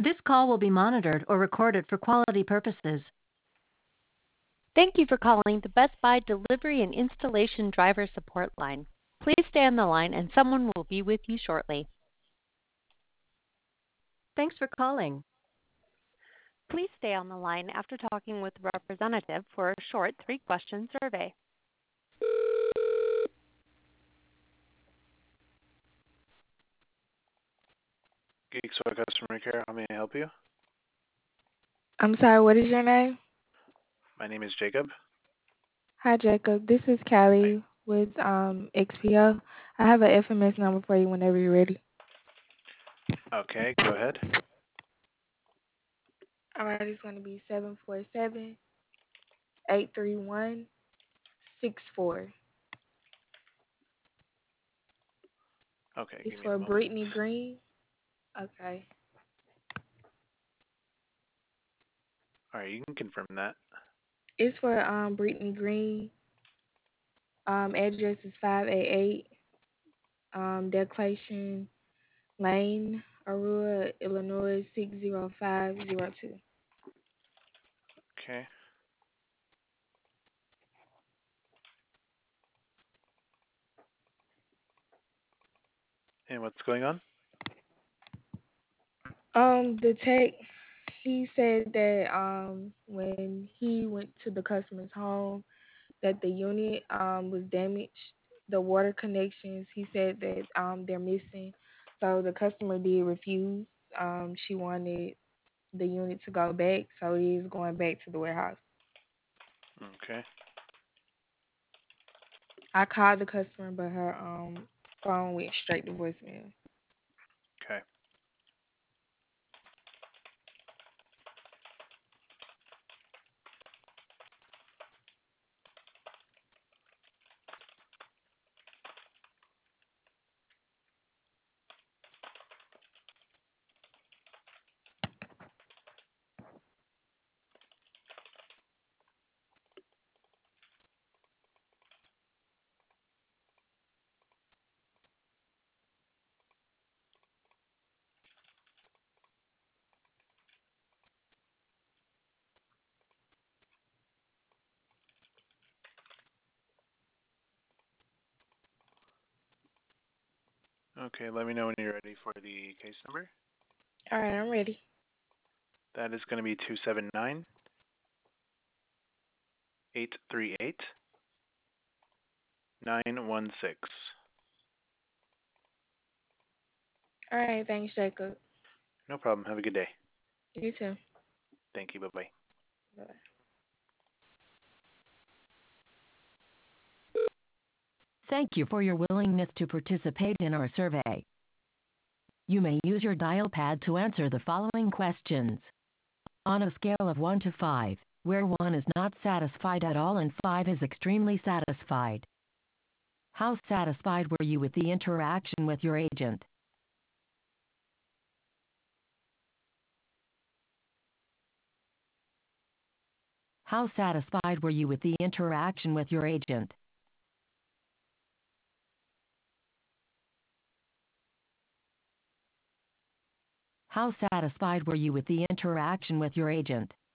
This call will be monitored or recorded for quality purposes. Thank you for calling the Best Buy Delivery and Installation Driver Support Line. Please stay on the line and someone will be with you shortly. Thanks for calling. Please stay on the line after talking with the representative for a short 3-question survey. Geeksoy Customer Care, how may I help you? I'm sorry, what is your name? My name is Jacob. Hi, Jacob. This is Callie with XPO. I have an FMS number for you whenever you're ready. Okay, go ahead. All right, it's going to be 747-831-64. Okay, It's give me a for moment. Brittany Green. Okay. All right, you can confirm that. It's for Brittany Green. Address is 588 Declaration Lane, Aurora, Illinois 60502. Okay. And what's going on? The tech, he said that when he went to the customer's home, that the unit was damaged. The water connections, he said that they're missing. So the customer did refuse. She wanted the unit to go back, so he is going back to the warehouse. Okay. I called the customer, but her phone went straight to voicemail. Okay. Okay, let me know when you're ready for the case number. All right, I'm ready. That is going to be 279-838-916. All right, thanks, Jacob. No problem. Have a good day. You too. Thank you. Bye-bye. Bye. Thank you for your willingness to participate in our survey. You may use your dial pad to answer the following questions. On a scale of 1 to 5, where 1 is not satisfied at all and 5 is extremely satisfied, how satisfied were you with the interaction with your agent? How satisfied were you with the interaction with your agent? How satisfied were you with the interaction with your agent?